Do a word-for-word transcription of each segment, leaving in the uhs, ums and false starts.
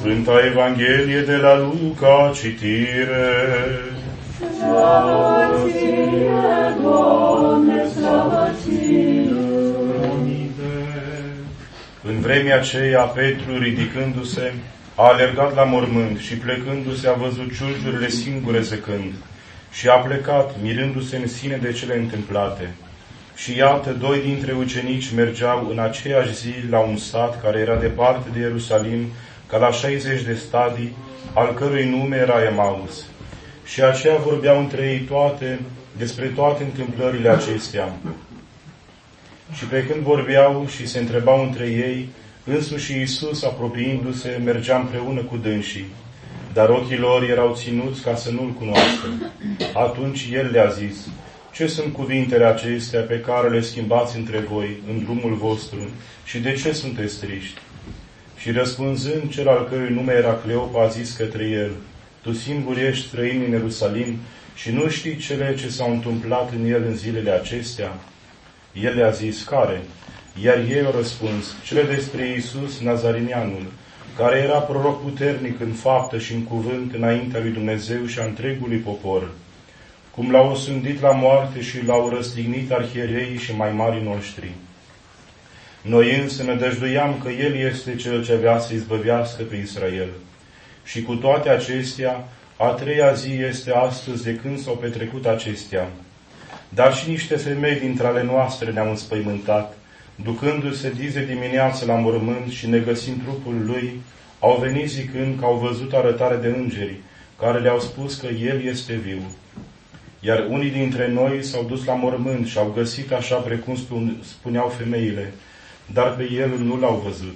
Sfânta Evanghelie de la Luca, citire. Slavă ție, Doamne, slavă ție! În vremea aceea, Petru, ridicându-se, a alergat la mormânt și plecându-se a văzut ciulciurile singure zăcând și a plecat, mirându-se în sine de cele întâmplate. Și iată, doi dintre ucenici mergeau în aceeași zi la un sat care era departe de Ierusalim, ca la șaizeci de stadii, al cărui nume era Emaus. Și aceia vorbeau între ei toate, despre toate întâmplările acestea. Și pe când vorbeau și se întrebau între ei, însuși Iisus, apropiindu-se, mergea împreună cu dânsii, dar ochii lor erau ținuți ca să nu-L cunoască. Atunci El le-a zis: ce sunt cuvintele acestea pe care le schimbați între voi în drumul vostru și de ce sunteți triști? Și răspunzând, cel al cărui nume era Cleopa a zis către el: tu singur ești străin în Ierusalim și nu știi cele ce s-au întâmplat în el în zilele acestea? El le-a zis: care? Iar ei au răspuns: cele despre Iisus Nazarineanul, care era proroc puternic în faptă și în cuvânt înaintea lui Dumnezeu și a întregului popor, cum l-au osândit la moarte și l-au răstignit arhiereii și mai marii noștri. Noi însă ne dăjduiam că El este Cel ce avea să izbăvească pe Israel. Și cu toate acestea, a treia zi este astăzi de când s-au petrecut acestea. Dar și niște femei dintre ale noastre ne-au înspăimântat, ducându-se dizi de dimineață la mormânt și negăsind trupul lui, au venit zicând că au văzut arătare de îngeri, care le-au spus că El este viu. Iar unii dintre noi s-au dus la mormânt și au găsit așa precum spuneau femeile, dar pe El nu l-au văzut.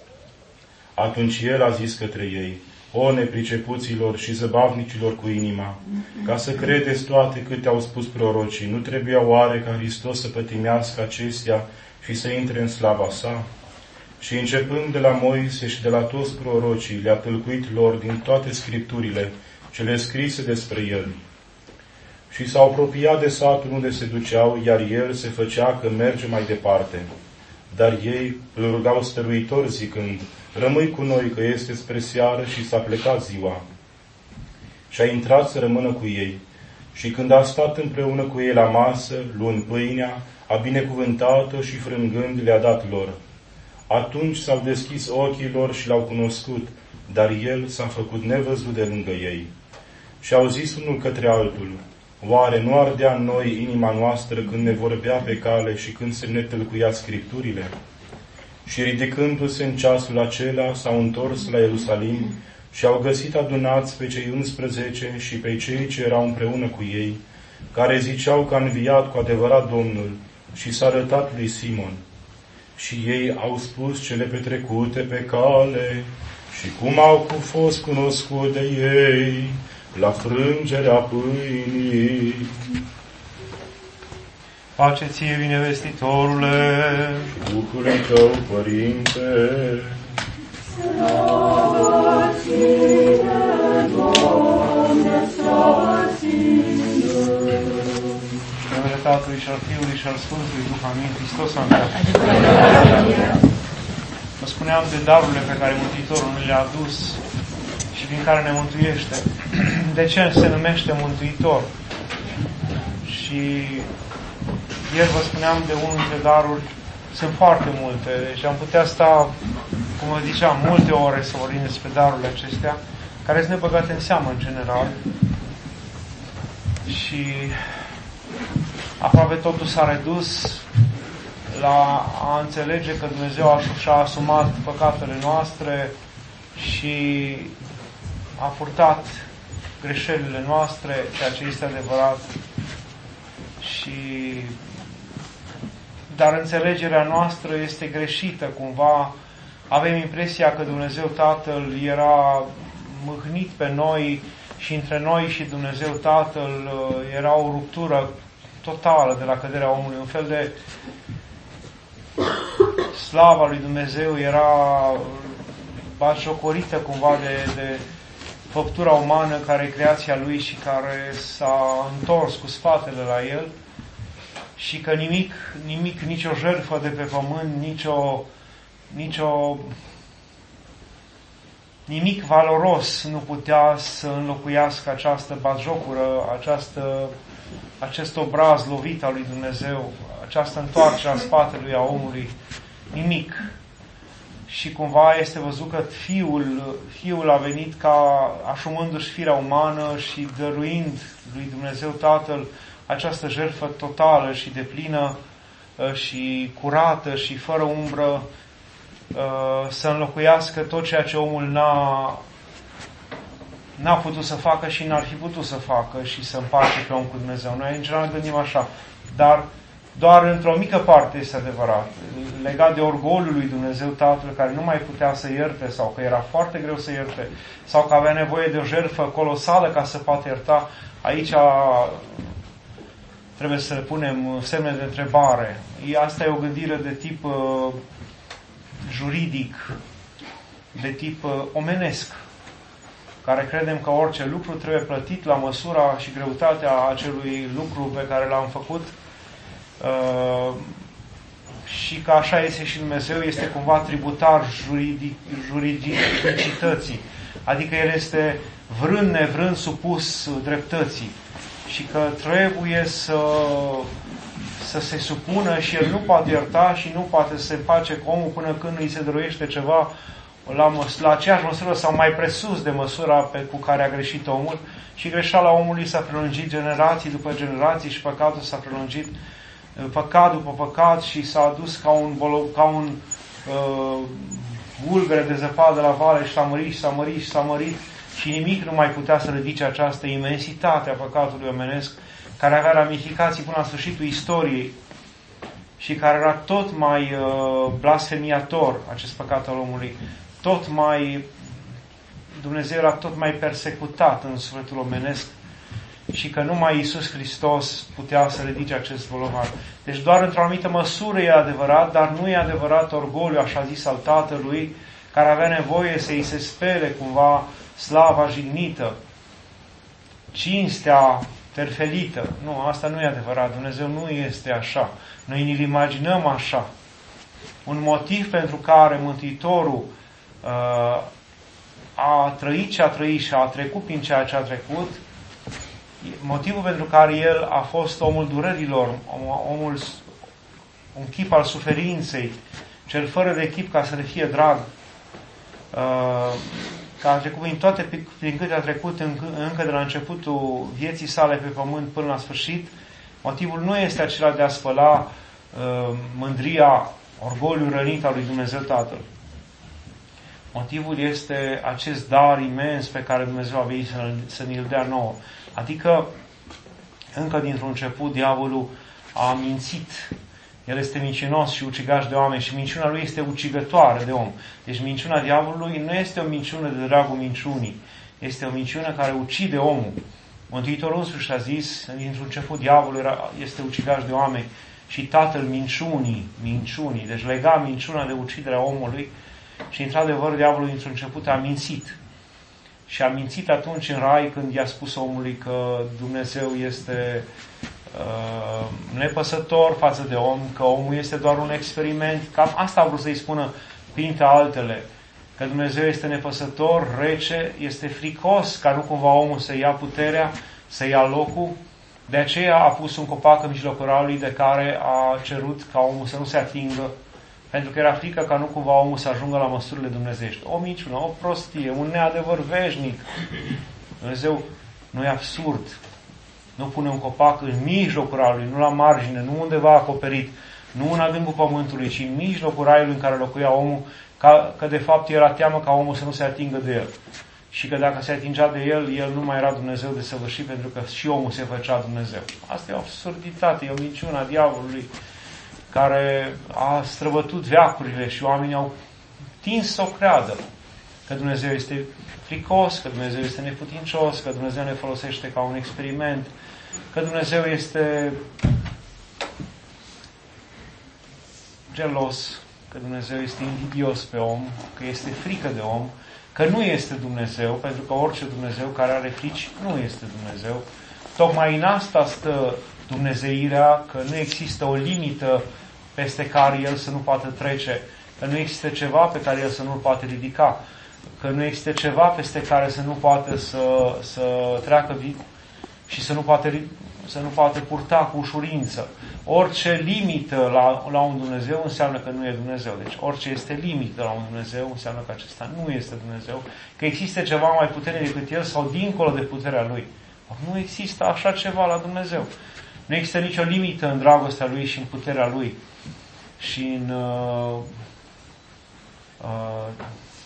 Atunci El a zis către ei: o nepricepuților și zăbavnicilor cu inima, ca să credeți toate câte au spus prorocii, nu trebuia oare ca Hristos să pătimească acestea și să intre în slava sa? Și începând de la Moise și de la toți prorocii, le-a tâlcuit lor din toate scripturile cele scrise despre El. Și s-au apropiat de satul unde se duceau, iar El se făcea că merge mai departe. Dar ei îl rugau stăruitor zicând: rămâi cu noi, că este spre seară și s-a plecat ziua. Și a intrat să rămână cu ei. Și când a stat împreună cu ei la masă, luând pâinea, a binecuvântat-o și frângând le-a dat lor. Atunci s-au deschis ochii lor și l-au cunoscut, dar El s-a făcut nevăzut de lângă ei. Și au zis unul către altul: oare nu ardea în noi inima noastră când ne vorbea pe cale și când se ne tâlcuia Scripturile? Și ridicându-se în ceasul acela, s-au întors la Ierusalim și au găsit adunați pe cei unsprezece și pe cei ce erau împreună cu ei, care ziceau că a înviat cu adevărat Domnul și s-a arătat lui Simon. Și ei au spus cele petrecute pe cale și cum au fost cunoscut de ei la frângerea pâinii. Pace ție, binevestitorule, și Duhului tău, Părinte. Slavă ție, Doamne, slavă ție! Și în numele Tatălui și al Fiului și al Sfântului Duh, amin. Hristos a înviat. Vă spuneam de darurile pe care Mântuitorul ne le-a adus și prin care ne mântuiește. De ce se numește Mântuitor? Și ieri vă spuneam de unul dintre daruri, sunt foarte multe, deci am putea sta, cum vă ziceam, multe ore să vorbim despre darurile acestea, care sunt nebăgate în seamă în general. Și aproape totul s-a redus la a înțelege că Dumnezeu și-a asumat păcatele noastre și a purtat greșelile noastre, ceea ce este adevărat. Și dar înțelegerea noastră este greșită cumva. Avem impresia că Dumnezeu Tatăl era mâhnit pe noi și între noi și Dumnezeu Tatăl era o ruptură totală de la căderea omului. Un fel de slava lui Dumnezeu era batjocorită cumva de, de făptura umană care e creația Lui și care s-a întors cu spatele la El. Și că nimic, nimic, nicio jertfă de pe pământ, nicio, nicio nimic valoros nu putea să înlocuiască această batjocură, această, acest obraz lovit al lui Dumnezeu, această întoarcere a spatelui a omului. Nimic. Și cumva este văzut că Fiul, Fiul a venit ca asumându-și firea umană și dăruind lui Dumnezeu Tatăl această jertfă totală și deplină și curată și fără umbră, să înlocuiască tot ceea ce omul n-a, n-a putut să facă și n-ar fi putut să facă și să împace pe om cu Dumnezeu. Noi în general gândim așa, dar doar într-o mică parte este adevărat. Legat de orgoliul lui Dumnezeu Tatăl, care nu mai putea să ierte sau că era foarte greu să ierte sau că avea nevoie de o jertfă colosală ca să poată ierta, aici trebuie să le punem semne de întrebare. Asta e o gândire de tip uh, juridic, de tip uh, omenesc, care credem că orice lucru trebuie plătit la măsura și greutatea acelui lucru pe care l-am făcut. Uh, și că așa este și Dumnezeu, este cumva tributar juridic, juridicității. Adică El este vrând nevrând supus dreptății. Și că trebuie să, să se supună și El nu poate ierta și nu poate să se face cu omul până când îi se dăruiește ceva la, măs- la aceeași măsură sau mai presus de măsura pe, cu care a greșit omul. Și greșeala omului s-a prelungit generații după generații și păcatul s-a prelungit păcat după păcat și s-a adus ca un, ca un uh, bulgăre de zăpadă la vale și s-a mărit și s-a mărit și s-a mărit și nimic nu mai putea să ridice această imensitate a păcatului omenesc, care avea ramificații până la sfârșitul istoriei și care era tot mai uh, blasfemiator, acest păcat al omului, tot mai, Dumnezeu era tot mai persecutat în sufletul omenesc și că numai Iisus Hristos putea să ridice acest bolovan. Deci doar într-o anumită măsură e adevărat, dar nu e adevărat orgoliu, așa zis, al Tatălui, care avea nevoie să îi se spele cumva slava jignită, cinstea terfelită. Nu, asta nu e adevărat. Dumnezeu nu este așa. Noi ne-l imaginăm așa. Un motiv pentru care Mântuitorul uh, a trăit ce a trăit și a trecut prin ceea ce a trecut, motivul pentru care El a fost omul durerilor, omul, un chip al suferinței, cel fără de chip ca să le fie drag, uh, că a trecut prin toate, prin câte a trecut încă, încă de la începutul vieții sale pe pământ până la sfârșit, motivul nu este acela de a spăla uh, mândria, orgoliul rănit al lui Dumnezeu Tatăl. Motivul este acest dar imens pe care Dumnezeu a venit să, să ne-l dea nouă. Adică, încă dintr-un început, diavolul a mințit. El este mincinos și ucigaș de oameni și minciuna lui este ucigătoare de om. Deci minciuna diavolului nu este o minciună de dragul minciunii. Este o minciună care ucide omul. Mântuitorul însuși a zis, dintr-un început, diavolul era, este ucigaș de oameni și tatăl minciunii, minciunii. Deci lega minciuna de uciderea omului și, într-adevăr, diavolul dintr-un început a mințit. Și a mințit atunci în rai când i-a spus omului că Dumnezeu este uh, nepăsător față de om, că omul este doar un experiment. Cam asta a vrut să-i spună printre altele. Că Dumnezeu este nepăsător, rece, este fricos ca nu cumva omul să ia puterea, să ia locul. De aceea a pus un copac în mijlocul raiului de care a cerut ca omul să nu se atingă. Pentru că era frică ca nu cumva omul să ajungă la măsurile dumnezeiești. O minciună, o prostie, un neadevăr veșnic. Dumnezeu nu e absurd. Nu pune un copac în mijlocul raiului, nu la margine, nu undeva acoperit, nu în adâncul pământului, ci în mijlocul raiului în care locuia omul, ca, că de fapt era teamă ca omul să nu se atingă de el. Și că dacă se atingea de el, el nu mai era Dumnezeu de săvârșit, pentru că și omul se făcea Dumnezeu. Asta e o absurditate, e o minciună a diavolului, care a străbătut veacurile și oamenii au tins să o creadă că Dumnezeu este fricos, că Dumnezeu este neputincios, că Dumnezeu ne folosește ca un experiment, că Dumnezeu este gelos, că Dumnezeu este invidios pe om, că este frică de om, că nu este Dumnezeu, pentru că orice Dumnezeu care are frici nu este Dumnezeu. Tocmai în asta stă dumnezeirea, că nu există o limită peste care El să nu poată trece, că nu există ceva pe care El să nu-l poate ridica. că nu există ceva peste care să nu poată să, să treacă și să nu poate, să nu poate purta cu ușurință. Orice limită la, la un Dumnezeu înseamnă că nu e Dumnezeu. Deci orice este limită la un Dumnezeu înseamnă că acesta nu este Dumnezeu, că există ceva mai puternic decât El sau dincolo de puterea Lui. Nu există așa ceva la Dumnezeu. Nu există nicio limită în dragostea Lui și în puterea Lui și în uh, uh,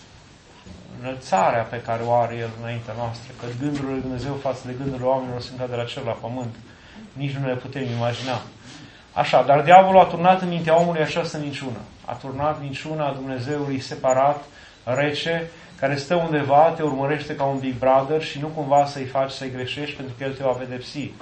înălțarea pe care o are El înaintea noastră, că gândurile lui Dumnezeu față de gândurile oamenilor sunt ca de la cer la pământ. Nici nu le putem imagina. Așa, dar diavolul a turnat în mintea omului această minciună. A turnat minciuna Dumnezeului separat, rece, care stă undeva, te urmărește ca un Big Brother și nu cumva să-i faci să-i greșești pentru că El te va pedepsi.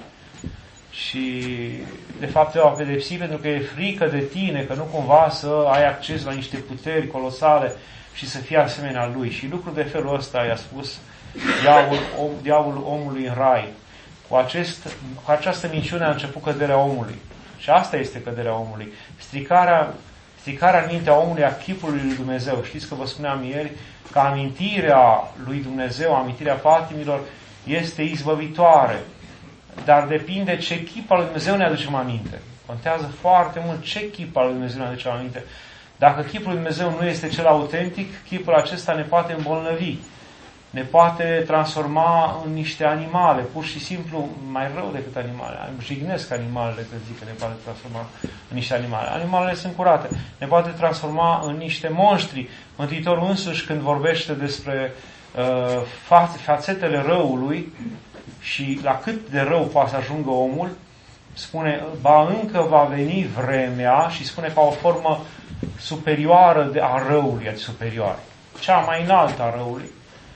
Și de fapt te va pedepsi pentru că e frică de tine, că nu cumva să ai acces la niște puteri colosale și să fii asemenea Lui. Și lucrul de felul ăsta i-a spus diavolul, om, diavolul omului în rai. Cu, acest, cu această minciună a început căderea omului. Și asta este căderea omului. Stricarea, stricarea în mintea omului a chipului lui Dumnezeu. Știți că vă spuneam ieri că amintirea lui Dumnezeu, amintirea patimilor, este izbăvitoare. Dar depinde ce chip al lui Dumnezeu ne aducem aminte. Contează foarte mult ce chip al lui Dumnezeu ne aducem aminte. Dacă chipul lui Dumnezeu nu este cel autentic, chipul acesta ne poate îmbolnăvi. Ne poate transforma în niște animale, pur și simplu mai rău decât animale. Îmi jignesc animalele când zic că ne poate transforma în niște animale. Animalele sunt curate. Ne poate transforma în niște monștri. Mântuitorul însuși, când vorbește despre uh, fa- fațetele răului și la cât de rău poate să ajungă omul, spune, ba încă va veni vremea, și spune ca o formă superioară de a răului, adică superioară, cea mai înaltă a răului.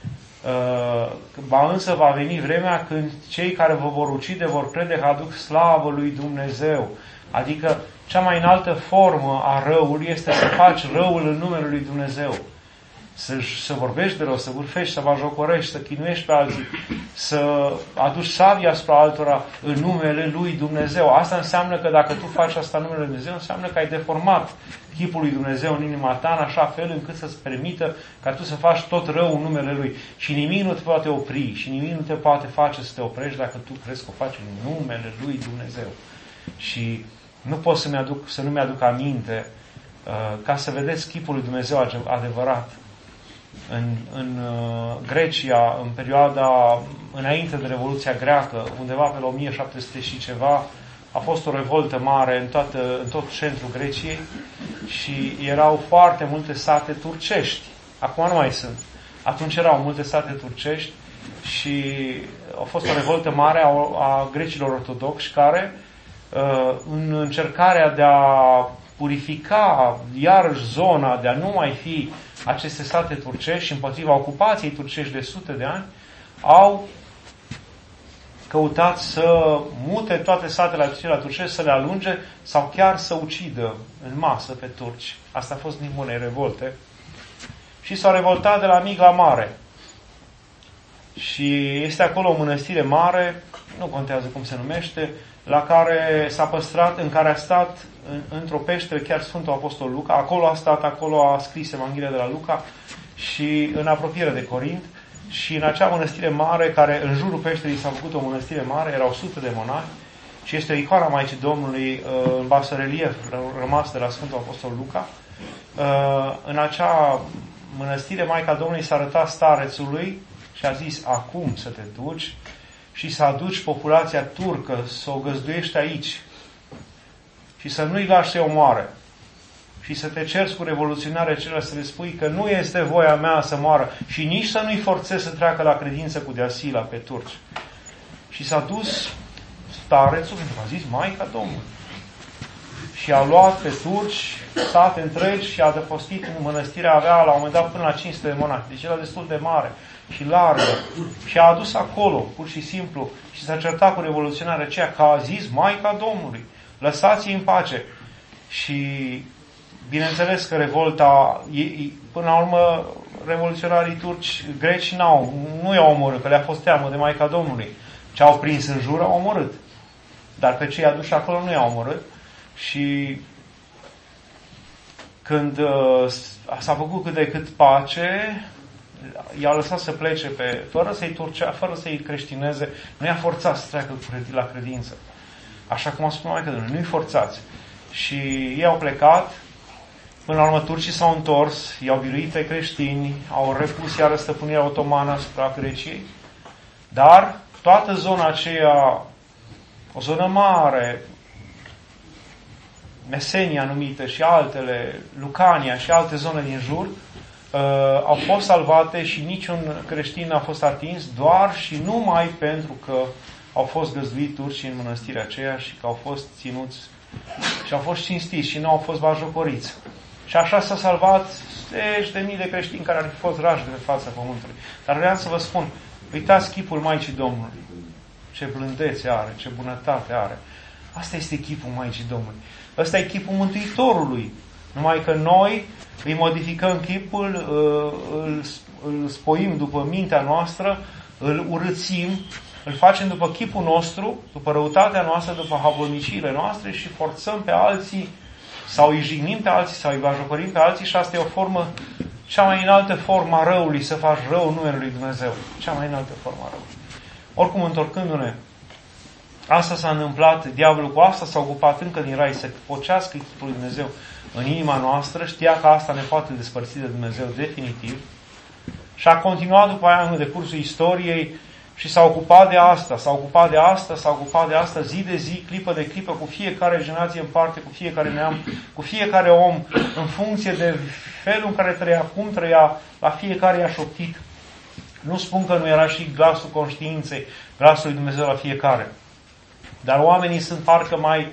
Uh, ba însă va veni vremea când cei care vă vor ucide vor crede că aduc slavă lui Dumnezeu. Adică cea mai înaltă formă a răului este să faci răul în numele lui Dumnezeu. Să, să vorbești de rău, să vârfești, să bajocorești, să chinuiești pe alții, să aduci sabia asupra altora în numele lui Dumnezeu. Asta înseamnă că dacă tu faci asta în numele lui Dumnezeu, înseamnă că ai deformat chipul lui Dumnezeu în inima ta în așa fel încât să-ți permită ca tu să faci tot rău în numele Lui. Și nimic nu te poate opri și nimic nu te poate face să te oprești dacă tu crezi că o faci în numele lui Dumnezeu. Și nu pot să, mi-aduc, să nu mi-aduc aminte uh, ca să vedeți chipul lui Dumnezeu adevărat. În, în uh, Grecia, în perioada înainte de Revoluția Greacă, undeva pe la o mie șapte sute și ceva, a fost o revoltă mare în, toată, în tot centrul Greciei și erau foarte multe sate turcești. Acum nu mai sunt. Atunci erau multe sate turcești și a fost o revoltă mare a, a grecilor ortodoxi care, uh, în încercarea de a purifica iarăși zona, de a nu mai fi aceste sate turcești și împotriva ocupației turcești de sute de ani, au căutat să mute toate satele acelea turcești, să le alunge sau chiar să ucidă în masă pe turci. Asta a fost din unei revolte. Și s-au revoltat de la mic la mare. Și este acolo o mănăstire mare, nu contează cum se numește, la care s-a păstrat, în care a stat în, într-o peșteră chiar Sfântul Apostol Luca. Acolo a stat, acolo a scris Evanghelia de la Luca și în apropiere de Corint. Și în acea mănăstire mare, care în jurul peșterii s-a făcut o mănăstire mare, erau sute de monahi și este icoana Maicii Domnului în basarelief rămas de la Sfântul Apostol Luca. În acea mănăstire, Maica Domnului s-a arătat starețului și a zis, acum să te duci și să aduci populația turcă, să o găzduiești aici și să nu-i lași să o moare. Și să te ceri cu revoluționarea acelea, să le spui că nu este voia mea să moară și nici să nu-i forțezi să treacă la credință cu deasila pe turci. Și s-a dus starețul, pentru că a zis Maica Domnului. Și a luat pe turci sate întregi și a adăpostit în mănăstirea, avea la un moment dat până la cinci sute de monahi. Deci era destul de mare și largă. Și a adus acolo, pur și simplu, și s-a certat cu revoluționarea aceea, că a zis Maica Domnului, lăsați-i în pace. Și bineînțeles că revolta, până la urmă, revoluționarii turci greci n-au, nu i-au omorât, că le-a fost teamă de Maica Domnului. Ce au prins în jur, au omorât. Dar pe cei aduși acolo nu i-au omorât. Și când uh, s-a făcut cât de cât pace, i-a lăsat să plece pe, fără să-i turcea, fără să-i creștineze, nu i-a forțat să treacă la credință. Așa cum a spus Maica Domnului, nu-i forțați. Și ei au plecat, până la urmă turcii s-au întors, i-au biruit pe creștini, au repus iară stăpânirea otomană asupra Greciei, dar toată zona aceea, o zonă mare, Mesenia numită și altele, Lucania și alte zone din jur, uh, au fost salvate și niciun creștin n-a fost atins, doar și numai pentru că au fost găzduiți turcii în mănăstirea aceea și că au fost ținuți și au fost cinstiți și nu au fost batjocoriți. Și așa s-a salvat zeci de mii de creștini care ar fi fost rași de pe fața pământului. Dar vreau să vă spun, uitați chipul Maicii Domnului. Ce blândețe are, ce bunătate are. Asta este chipul Maicii Domnului. Ăsta e chipul Mântuitorului. Numai că noi îi modificăm chipul, îl, îl spoim după mintea noastră, îl urâțim, îl facem după chipul nostru, după răutatea noastră, după haboniciile noastre și forțăm pe alții sau îi jignim pe alții sau îi bajocorim pe alții și asta e o formă, cea mai înaltă formă a răului, să faci rău în numele lui Dumnezeu. Cea mai înaltă formă a răului. Oricum, întorcându-ne, asta s-a întâmplat, diavolul cu asta s-a ocupat încă din rai, să pocească chipul lui Dumnezeu în inima noastră, știa că asta ne poate despărți de Dumnezeu definitiv și a continuat după aia în decursul istoriei și s-a ocupat de asta, s-a ocupat de asta, s-a ocupat de asta zi de zi, clipă de clipă, cu fiecare generație în parte, cu fiecare neam, cu fiecare om, în funcție de felul în care trăia, cum trăia, la fiecare i-a șoptit. Nu spun că nu era și glasul conștiinței, glasul lui Dumnezeu la fiecare. Dar oamenii sunt parcă mai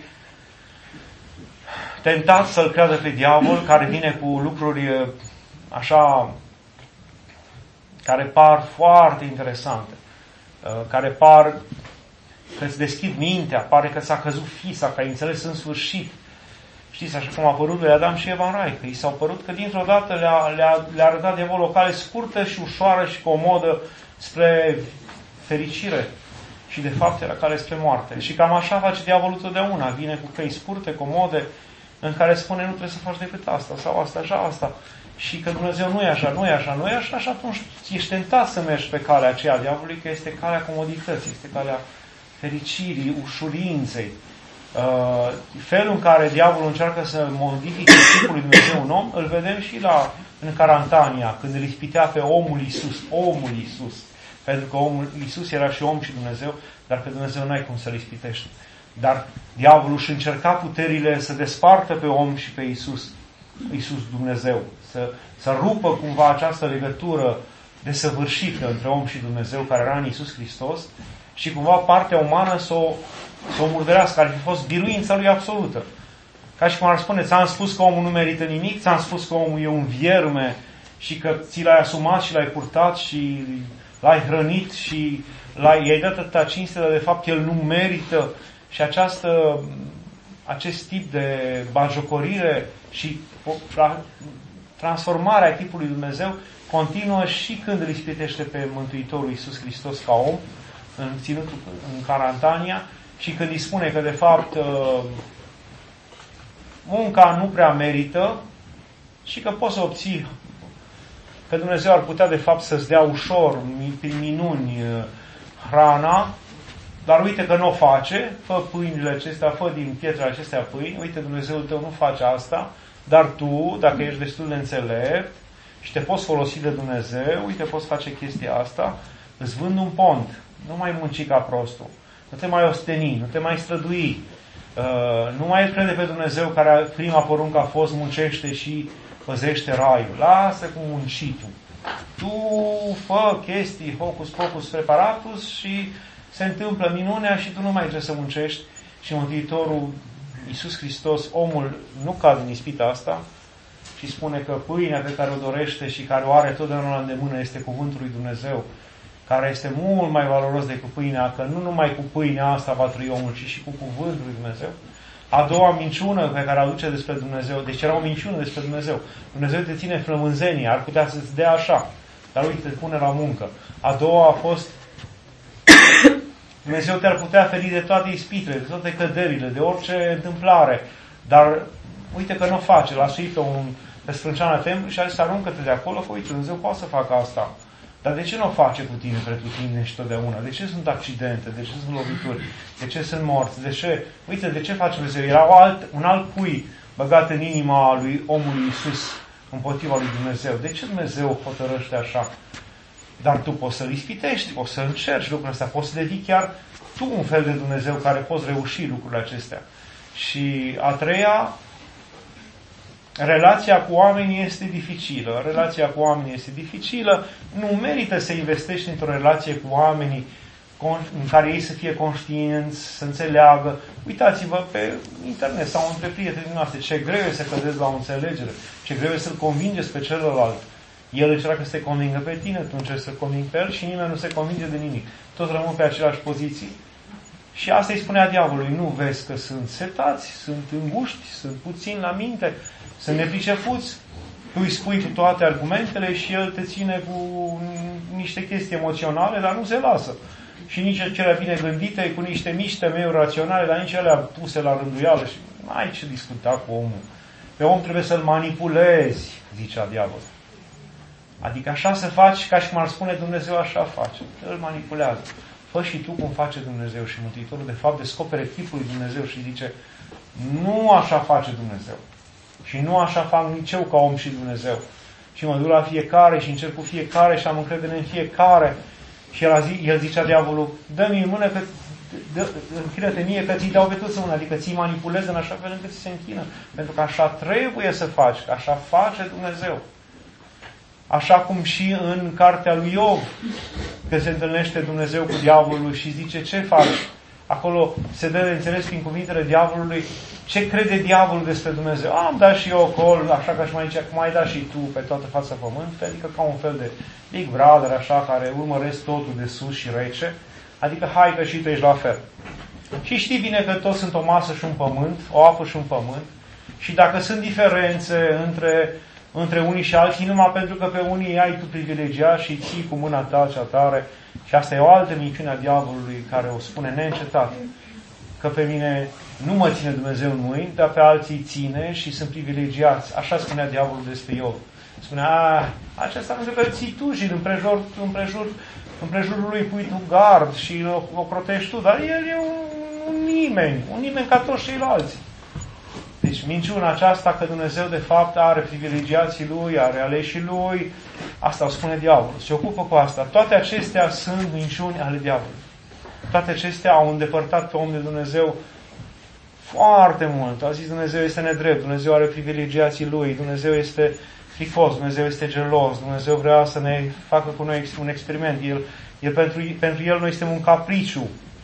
tentați să-l creadă pe diavol, care vine cu lucruri așa, care par foarte interesante, care par că îți deschid mintea, pare că s-a căzut fisa, că ai înțeles în sfârșit. Știți, așa cum a părut lui Adam și Eva în rai, că i s-au părut că dintr-o dată le-a, le-a, le-a arătat diavolul o cale scurtă și ușoară și comodă spre fericire. Și de fapt era cale spre moarte. Și cam așa face diavolul totdeauna. Vine cu căi scurte, comode, în care spune nu trebuie să faci decât asta sau asta, așa, asta. Și că Dumnezeu nu e așa, nu e așa, nu e așa, și atunci ești tentat să mergi pe calea aceea diavolului, că este calea comodității, este calea fericirii, ușurinței. Uh, felul în care diavolul încearcă să modifice chipul lui Dumnezeu un om, îl vedem și la, în Carantania, când îl ispitea pe omul Iisus, omul Iisus. Pentru că omul Iisus era și om și Dumnezeu, dar pe Dumnezeu n-ai cum să-l ispitești. Dar diavolul își încerca puterile să despartă pe om și pe Iisus, Iisus Dumnezeu, să, să rupă cumva această legătură desăvârșită între om și Dumnezeu, care era în Iisus Hristos, și cumva partea umană să o, să o murdărească, ar fi fost biruința lui absolută. Ca și cum ar spune, ți-am spus că omul nu merită nimic, ți-am spus că omul e un vierme și că ți l-ai asumat și l-ai purtat și l-ai hrănit și l-ai, i-ai dat atâta cinste, dar de fapt el nu merită. Și această, acest tip de batjocorire și transformarea chipului lui Dumnezeu continuă și când îl ispitește pe Mântuitorul Iisus Hristos ca om, în ținutul în Carantania, și când îi spune că de fapt munca nu prea merită și că poți să obții, că Dumnezeu ar putea de fapt să-ți dea ușor, prin minuni, hrana, dar uite că nu o face, fă pâinile acestea, fă din pietrele acestea pâini, uite Dumnezeul tău nu face asta, dar tu, dacă ești destul de înțelept și te poți folosi de Dumnezeu, uite, poți face chestia asta, îți vând un pont, nu mai munci ca prostul, nu te mai osteni, nu te mai strădui, uh, nu mai crede pe Dumnezeu care prima poruncă a fost muncește și păzește raiul. Lasă cu muncitul. Tu fă chestii, hocus pocus preparatus și se întâmplă minunea și tu nu mai trebuie să muncești. Și Mântuitorul Iisus Hristos, omul, nu cade în ispita asta și spune că pâinea pe care o dorește și care o are totdeauna la îndemână este cuvântul lui Dumnezeu, care este mult mai valoros decât pâinea, că nu numai cu pâinea asta va trăi omul, ci și cu cuvântul lui Dumnezeu. A doua minciună pe care o aduce despre Dumnezeu, deci era o minciună despre Dumnezeu. Dumnezeu te ține în flămânzenie, ar putea să-ți dea așa, dar uite, te pune la muncă. A doua a fost Dumnezeu te-ar putea feri de toate ispitele, de toate căderile, de orice întâmplare, dar uite că nu face, l-a suit pe un, sprânceana templului și a zis, aruncă-te de acolo, că uite, Dumnezeu poate să facă asta. Dar de ce nu o face cu tine pretutindeni și totdeauna? De ce sunt accidente? De ce sunt lovituri? De ce sunt morți? De ce? Uite, de ce face Dumnezeu? Era o alt, un alt pui băgat în inima lui omului Iisus împotriva lui Dumnezeu. De ce Dumnezeu hotărăște așa? Dar tu poți să-L ispitești, poți să încerci lucrurile astea, poți să devii chiar tu un fel de Dumnezeu care poți reuși lucrurile acestea. Și a treia, relația cu oamenii este dificilă. Relația cu oamenii este dificilă. Nu merită să investești într-o relație cu oamenii în care ei să fie conștienți, să înțeleagă. Uitați-vă pe internet sau între prietenii noastre ce greu e să cădeți la o înțelegere, ce greu e să-l convingeți pe celălalt. El încearcă să te convingă pe tine, tu încerci să convingi pe el și nimeni nu se convinge de nimic. Toți rămân pe aceleași poziții. Și asta îi spunea diavolului, nu vezi că sunt setați, sunt înguști, sunt puțini la minte, sunt nepricepuți. Tu îi spui cu toate argumentele și el te ține cu niște chestii emoționale, dar nu se lasă. Și nici cele bine gândite, cu niște mici temeiuri raționale, dar nici ele puse la rânduială. Și nu ai ce discuta cu omul. Pe om trebuie să-l manipulezi, zicea diavolul. Adică așa să faci, ca și cum ar spune Dumnezeu, așa face. Îl manipulează. Fă și tu cum face Dumnezeu. Și Mântuitorul, de fapt, descopere chipul lui Dumnezeu și zice, nu așa face Dumnezeu. Și nu așa fac nici eu ca om și Dumnezeu. Și mă duc la fiecare și încerc cu fiecare și am încredere în fiecare. Și el, zi, el zicea diavolul, dă-mi în mână, că închină-te mie, că ți-i dau pe toți în mână. Adică ți-i manipulez în așa fel încât ți se închină. Pentru că așa trebuie să faci, că așa face Dumnezeu. Așa cum și în cartea lui Iov, că se întâlnește Dumnezeu cu diavolul și zice, ce faci? Acolo se dă de înțeles prin cuvintele diavolului ce crede diavolul despre Dumnezeu. Am dat și eu acolo, așa ca și mai zicea, cum ai dat și tu pe toată fața pământului, adică ca un fel de big brother, așa, care urmăresc totul de sus și rece, adică hai că și tu ești la fel. Și știi bine că toți sunt o masă și un pământ, o apă și un pământ, și dacă sunt diferențe între între unii și alții, numai pentru că pe unii ai tu privilegiat și ții cu mâna ta cea tare. Și asta e o altă minciună a diavolului care o spune neîncetat. Că pe mine nu mă ține Dumnezeu în mâini, dar pe alții ține și sunt privilegiați. Așa spunea diavolul despre Iov. Spunea, a, aceasta nu se că ții tu și în prejur, în prejur, în prejurul lui pui tu gard și o, o protești tu, dar el e un, un nimeni, un nimeni ca toți ceilalți. Deci minciuna aceasta că Dumnezeu de fapt are privilegiații Lui, are aleșii Lui, asta o spune diavolul. Se ocupă cu asta. Toate acestea sunt minciuni ale diavolului. Toate acestea au îndepărtat pe om de Dumnezeu foarte mult. A zis Dumnezeu este nedrept, Dumnezeu are privilegiații Lui, Dumnezeu este fricos, Dumnezeu este gelos, Dumnezeu vrea să ne facă cu noi un experiment. El, el, pentru, pentru El noi suntem un capriciu.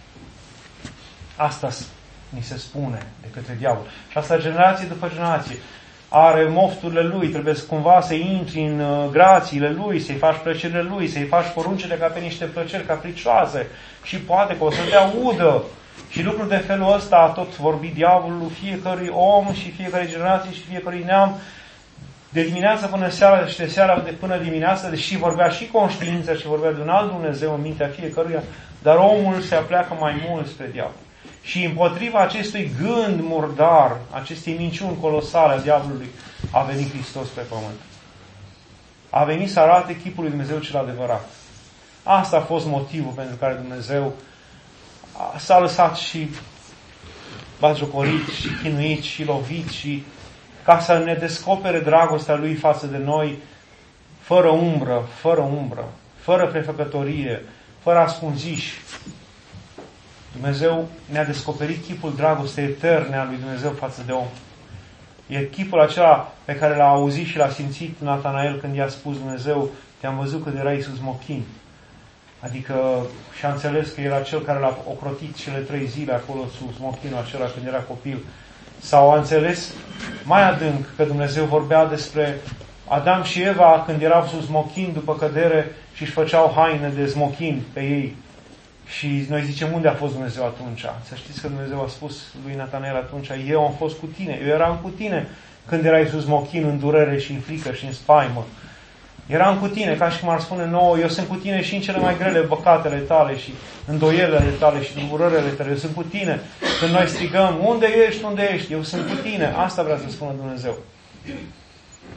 Asta ni se spune de către diavol. Și asta generație după generație. Are mofturile lui, trebuie cumva să intri în uh, grațiile lui, să-i faci plăcerile lui, să-i faci poruncile ca pe niște plăceri capricioase și poate că o să te audă. Și lucruri de felul ăsta a tot vorbit diavolul fiecărui om și fiecare generație și fiecărui neam de dimineață până seara și de seara de până dimineață, deși vorbea și conștiința și vorbea de un alt Dumnezeu în mintea fiecăruia, dar omul se apleacă mai mult spre diavol. Și împotriva acestui gând murdar, acestei minciuni colosale a diavolului, a venit Hristos pe pământ. A venit să arate chipul lui Dumnezeu cel adevărat. Asta a fost motivul pentru care Dumnezeu s-a lăsat și batjocorit și chinuit și lovit și ca să ne descopere dragostea Lui față de noi fără umbră, fără umbră, fără prefăcătorie, fără ascunziși. Dumnezeu ne-a descoperit chipul dragostei eterne a lui Dumnezeu față de om. E chipul acela pe care l-a auzit și l-a simțit Natanael când i-a spus Dumnezeu, te-am văzut când erai sus mochin. Adică și-a înțeles că era cel care l-a ocrotit cele trei zile acolo sus mochinul acela când era copil. Sau a înțeles mai adânc că Dumnezeu vorbea despre Adam și Eva când erau sus mochin după cădere și își făceau haine de smochin pe ei. Și noi zicem, unde a fost Dumnezeu atunci? Să știți că Dumnezeu a spus lui Natanael atunci, eu am fost cu tine, eu eram cu tine când erai sus mochin în durere și în frică și în spaimă. Eram cu tine, ca și cum ar spune nouă, eu sunt cu tine și în cele mai grele păcatele tale și îndoielile tale și tulburările tale, eu sunt cu tine. Când noi strigăm, unde ești, unde ești? Eu sunt cu tine. Asta vrea să spună Dumnezeu.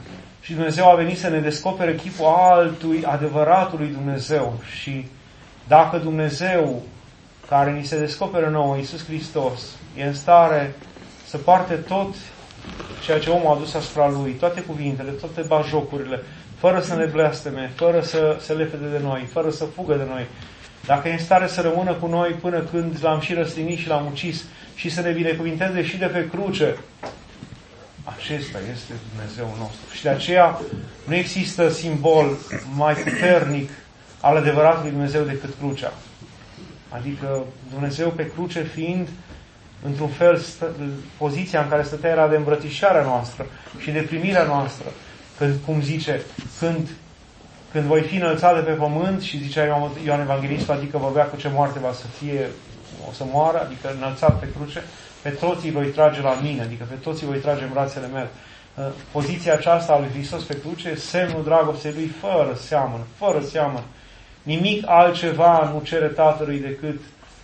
Și Dumnezeu a venit să ne descopere chipul altui, adevăratului Dumnezeu. Și dacă Dumnezeu, care ni se descoperă nouă, Iisus Hristos, e în stare să poarte tot ceea ce omul a adus asupra Lui, toate cuvintele, toate bajocurile, fără să ne blesteme, fără să se lepede de noi, fără să fugă de noi, dacă e în stare să rămână cu noi până când l-am și răstignit și l-am ucis și să ne binecuvinteze și de pe cruce, acesta este Dumnezeul nostru. Și de aceea nu există simbol mai puternic al adevăratului Dumnezeu decât crucea. Adică Dumnezeu pe cruce fiind, într-un fel, stă, poziția în care stătea era de îmbrățișarea noastră și de primirea noastră. Când, cum zice, când, când voi fi înălțat de pe pământ, și zicea Ioan Evanghelistul, adică vorbea cu ce moarte va să fie, o să moară, adică înălțat pe cruce, pe toți îi voi trage la mine, adică pe toți îi voi trage în brațele mele. Poziția aceasta a lui Hristos pe cruce, semnul dragostei lui fără seamăn, fără seamăn. Nimic altceva nu cere Tatălui decât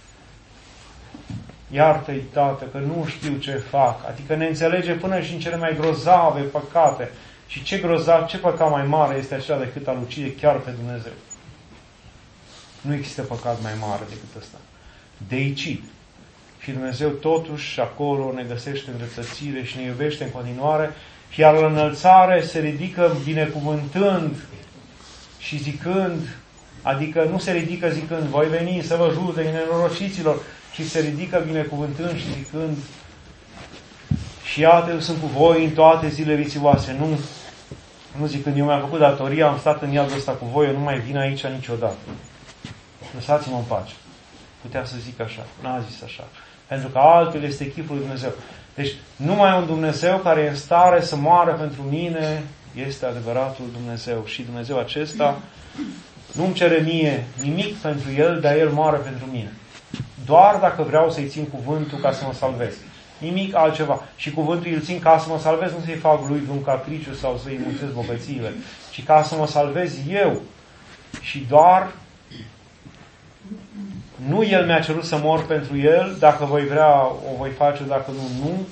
iartă-i, Tată, că nu știu ce fac. Adică ne înțelege până și în cele mai grozave păcate. Și ce grozav, ce păcat mai mare este acela decât a-L ucide chiar pe Dumnezeu. Nu există păcat mai mare decât ăsta. Deicid. Și Dumnezeu totuși acolo ne găsește îndreptățire și ne iubește în continuare. Și iar la înălțare se ridică binecuvântând și zicând, adică nu se ridică zicând, voi veni să vă judec nenorociților, ci se ridică binecuvântând și zicând, și iată, eu sunt cu voi în toate zilele vieții voastre. Nu, nu zic, când eu mi-am făcut datoria, am stat în iadul ăsta cu voi, eu nu mai vin aici niciodată. Lăsați-mă în pace. Putea să zic așa. N-a zis așa. Pentru că altul este chipul lui Dumnezeu. Deci, numai un Dumnezeu care e în stare să moară pentru mine este adevăratul Dumnezeu. Și Dumnezeu acesta nu-mi cere mie nimic pentru El, dar El moară pentru mine. Doar dacă vreau să-i țin cuvântul ca să mă salvez. Nimic altceva. Și cuvântul îl țin ca să mă salvez, nu să-i fac lui un capriciu sau să-i mulțesc bogățiile, ci ca să mă salvez eu. Și doar nu El mi-a cerut să mor pentru El, dacă voi vrea o voi face, dacă nu, nu.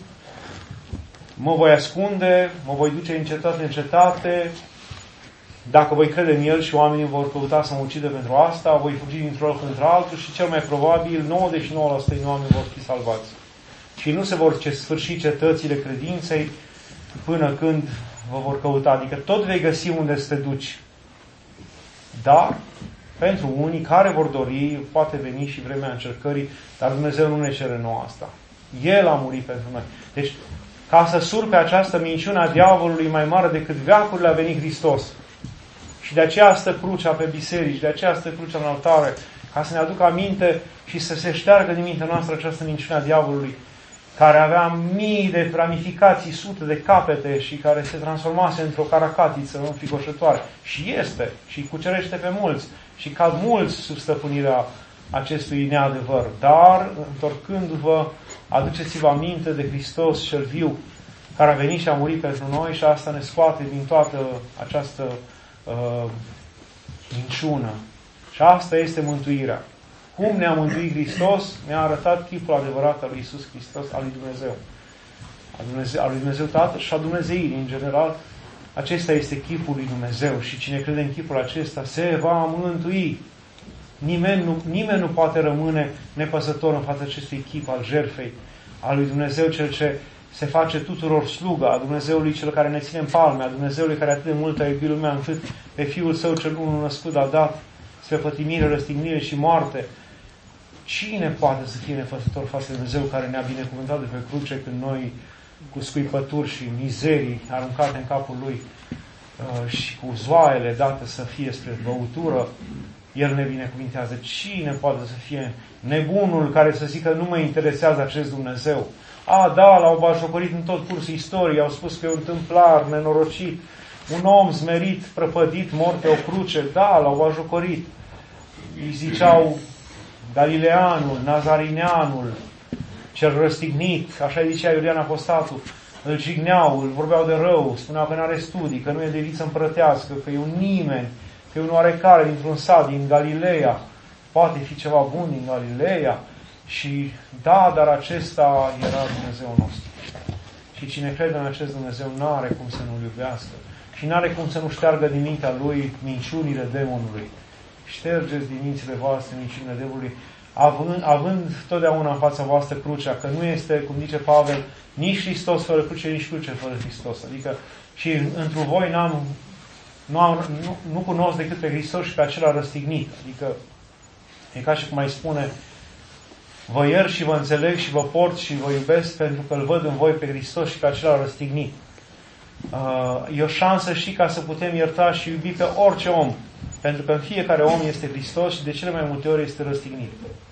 Mă voi ascunde, mă voi duce în cetate în cetate, dacă voi crede în El și oamenii vor căuta să mă ucidă pentru asta, voi fugi dintr-un loc într-altul și cel mai probabil nouăzeci și nouă la sută din oameni vor fi salvați. Și nu se vor sfârși cetățile credinței până când vă vor căuta. Adică tot vei găsi unde să te duci. Dar, pentru unii care vor dori, poate veni și vremea încercării, dar Dumnezeu nu ne cere nouă asta. El a murit pentru noi. Deci, ca să sur pe această minciună a diavolului mai mare decât veacurile, a venit Hristos. Și de aceea stă crucea pe biserici, de aceea stă crucea în altare, ca să ne aducă aminte și să se șteargă din mintea noastră această minciună a diavolului, care avea mii de ramificații, sute de capete și care se transformase într-o caracatiță înfricoșătoare. Și este, și cucerește pe mulți, și cad mulți sub stăpânirea acestui neadevăr. Dar, întorcându-vă, aduceți-vă aminte de Hristos cel viu, care a venit și a murit pentru noi și asta ne scoate din toată această uh, minciună. Și asta este mântuirea. Cum ne-a mântuit Hristos, ne-a arătat chipul adevărat al lui Iisus Hristos, al lui Dumnezeu. Al, Dumnezeu, al lui Dumnezeu Tatăl și a Dumnezeirii, în general. Acesta este chipul lui Dumnezeu și cine crede în chipul acesta se va mântui. Nimeni nu, nimeni nu poate rămâne nepăsător în fața acestui chip al jertfei, al lui Dumnezeu cel ce se face tuturor sluga, a Dumnezeului cel care ne ține în palme, a Dumnezeului care atât de mult a iubit lumea încât pe Fiul Său cel unul născut a dat spre pătimire, răstignire și moarte. Cine poate să fie nepăsător față de Dumnezeu care ne-a binecuvântat de pe cruce când noi cu scuipături și mizerii aruncate în capul Lui uh, și cu zoaiele date să fie spre băutură, El ne binecuvintează. Cine poate să fie nebunul care să zică nu mă interesează acest Dumnezeu? A, da, l-au bajocorit în tot cursul istoriei, au spus că e un tâmplar nenorocit, un om smerit, prăpădit, mort pe o cruce. Da, l-au bajocorit. Îi ziceau Galileanul, Nazarineanul, cel răstignit, așa îi zicea Iulian Apostatul, îl jigneau, îl vorbeau de rău, spuneau că nu are studii, că nu e de viță împărătească, că e un nimeni, că e un oarecare dintr-un sat din Galileea, poate fi ceva bun din Galileea. Și da, dar acesta era Dumnezeul nostru. Și cine crede în acest Dumnezeu n-are cum să nu-L iubească. și n-are cum să nu șteargă din mintea lui minciunile demonului. Ștergeți din mințile voastre minciunile demonului, având, având totdeauna în fața voastră crucea, că nu este, cum zice Pavel, nici Hristos fără cruce, nici cruce fără Hristos. Adică și într-o voi n-am, nu, am, nu, nu cunosc decât pe Hristos și pe acela răstignit. Adică e ca și cum mai spune, vă iert și vă înțeleg și vă port și vă iubesc pentru că îl văd în voi pe Hristos și pe acela răstignit. Uh, e o șansă și ca să putem ierta și iubi pe orice om. Pentru că în fiecare om este Hristos și de cele mai multe ori este răstignit.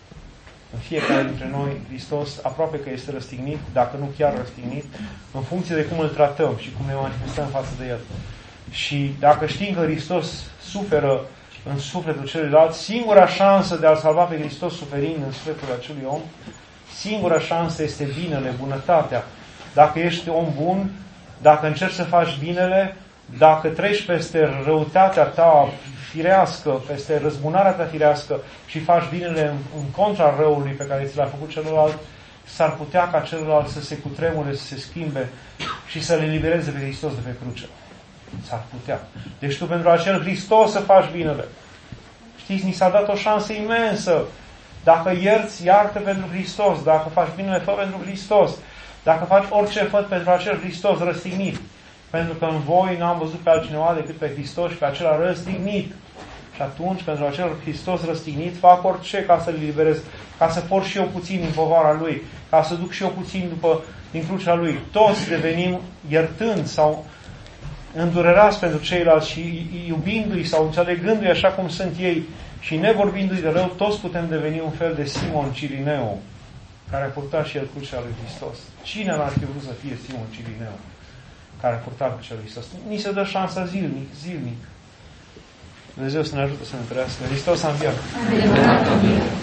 În fiecare dintre noi, Hristos aproape că este răstignit, dacă nu chiar răstignit, în funcție de cum îl tratăm și cum ne manifestăm față de El. Și dacă știm că Hristos suferă în sufletul celuilalt, singura șansă de a-L salva pe Hristos suferind în sufletul acelui om, singura șansă este binele, bunătatea. Dacă ești om bun, dacă încerci să faci binele, dacă treci peste răutatea ta firească, peste răzbunarea ta firească și faci binele în, în contra răului pe care ți l-a făcut celălalt, s-ar putea ca celălalt să se cutremure, să se schimbe și să le elibereze pe Hristos de pe cruce. S-ar putea. Deci tu pentru acel Hristos să faci binele. Știți, ni s-a dat o șansă imensă. Dacă ierți, iartă pentru Hristos. Dacă faci binele, fă pentru Hristos. Dacă faci orice, fă pentru acel Hristos răstignit. Pentru că în voi n-am văzut pe altcineva decât pe Hristos și pe acela răstignit. Și atunci, pentru acel Hristos răstignit, fac orice ca să-L eliberez, ca să por și eu puțin din povara Lui, ca să duc și eu puțin după, din crucea Lui. Toți devenim iertând sau îndurerați pentru ceilalți și iubindu-i sau înțelegându-i așa cum sunt ei și nevorbindu-i de rău, toți putem deveni un fel de Simon Cirineu, care a purtat și el crucea lui Hristos. Cine n-ar fi vrut să fie Simon Cirineu, care a purtat crucea lui Hristos? Ni se dă șansa zilnic, zilnic. Dumnezeu să ne ajute să ne întărească. Hristos a înviat.